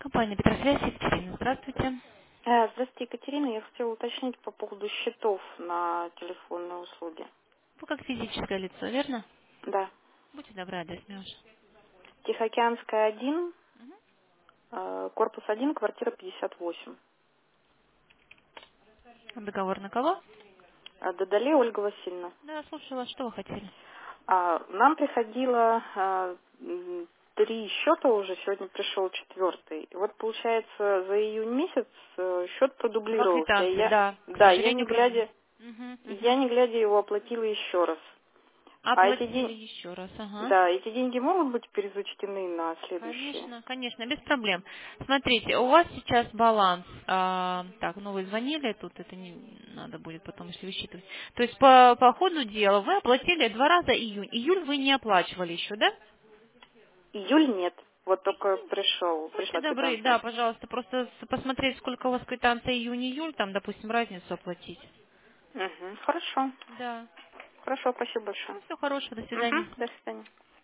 Компания Петросвязь, Екатерина, здравствуйте. Здравствуйте, Екатерина. Я хотела уточнить по поводу счетов на телефонные услуги. Вы как физическое лицо, верно? Да. Будьте добры, адрес ваш. Тихоокеанская, 1, корпус 1, квартира 58. Договор на кого? Додали Ольга Васильевна. Да, слушаю вас, что вы хотели? Нам приходило 3 счета уже, сегодня пришел четвертый. И вот получается за июнь месяц счет Два продублировался. И квитанции, да. К да, я не сожалению, глядя, Мгм, я мгм. не глядя его оплатила еще раз. А эти Оплатили деньги, еще раз, ага. да, эти деньги могут быть перезачтены на следующие? Конечно, конечно, без проблем. Смотрите, у вас сейчас баланс. Так, ну вы звонили, тут это не надо будет потом если высчитывать. То есть по ходу дела вы оплатили 2 раза июнь. Июль вы не оплачивали еще, да? Июль нет. Вот только Июнь. Будьте пришла добры, да, квитанция. пожалуйста, просто посмотреть, сколько у вас квитанция июнь-июль, там, допустим, разницу оплатить. Угу. Хорошо. Да. Хорошо, спасибо большое. Ну, всего хорошего, до свидания. Угу. До свидания.